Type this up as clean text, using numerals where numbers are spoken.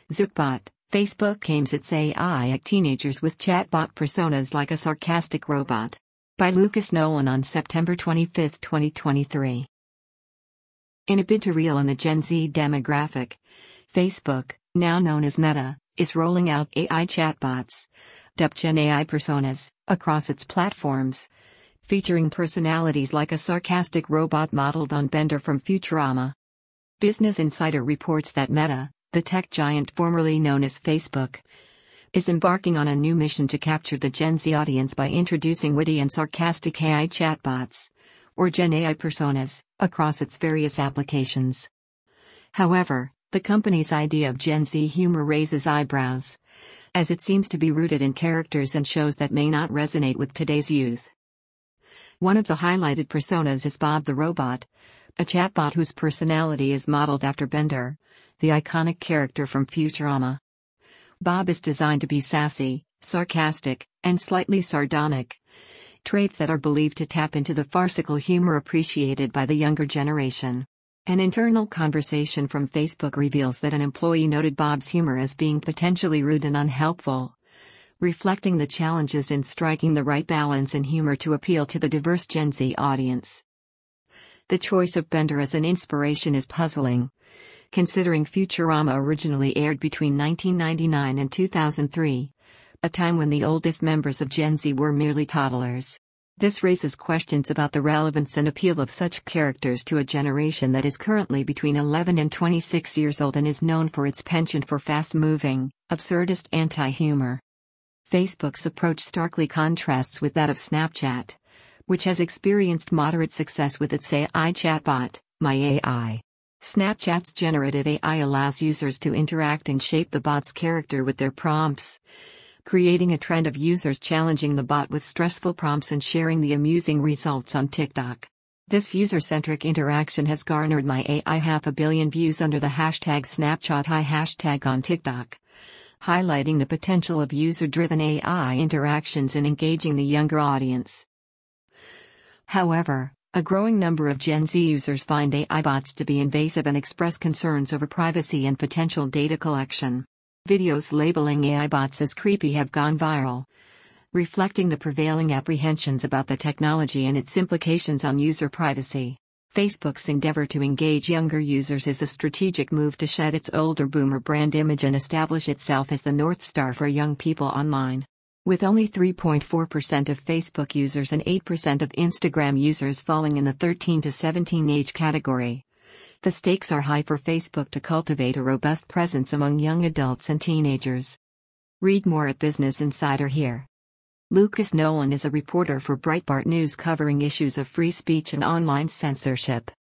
Zuckbot, Facebook aims its AI at teenagers with chatbot personas like a sarcastic robot. By Lucas Nolan on September 25, 2023. In a bid to reel in the Gen Z demographic, Facebook, now known as Meta, is rolling out AI chatbots, dubbed Gen AI personas, across its platforms, featuring personalities like a sarcastic robot modeled on Bender from Futurama. Business Insider reports that Meta, the tech giant formerly known as Facebook, is embarking on a new mission to capture the Gen Z audience by introducing witty and sarcastic AI chatbots, or Gen AI personas, across its various applications. However, the company's idea of Gen Z humor raises eyebrows, as it seems to be rooted in characters and shows that may not resonate with today's youth. One of the highlighted personas is Bob the Robot, a chatbot whose personality is modeled after Bender, the iconic character from Futurama. Bob is designed to be sassy, sarcastic, and slightly sardonic, traits that are believed to tap into the farcical humor appreciated by the younger generation. An internal conversation from Facebook reveals that an employee noted Bob's humor as being potentially rude and unhelpful, reflecting the challenges in striking the right balance in humor to appeal to the diverse Gen Z audience. The choice of Bender as an inspiration is puzzling, considering Futurama originally aired between 1999 and 2003, a time when the oldest members of Gen Z were merely toddlers. This raises questions about the relevance and appeal of such characters to a generation that is currently between 11 and 26 years old and is known for its penchant for fast-moving, absurdist anti-humor. Facebook's approach starkly contrasts with that of Snapchat, which has experienced moderate success with its AI chatbot, MyAI. Snapchat's generative AI allows users to interact and shape the bot's character with their prompts, creating a trend of users challenging the bot with stressful prompts and sharing the amusing results on TikTok. This user-centric interaction has garnered MyAI 500 million views under the hashtag SnapChatAI hashtag on TikTok, highlighting the potential of user-driven AI interactions in engaging the younger audience. However, a growing number of Gen Z users find AI bots to be invasive and express concerns over privacy and potential data collection. Videos labeling AI bots as creepy have gone viral, reflecting the prevailing apprehensions about the technology and its implications on user privacy. Facebook's endeavor to engage younger users is a strategic move to shed its older boomer brand image and establish itself as the North Star for young people online. With only 3.4% of Facebook users and 8% of Instagram users falling in the 13 to 17 age category, the stakes are high for Facebook to cultivate a robust presence among young adults and teenagers. Read more at Business Insider here. Lucas Nolan is a reporter for Breitbart News covering issues of free speech and online censorship.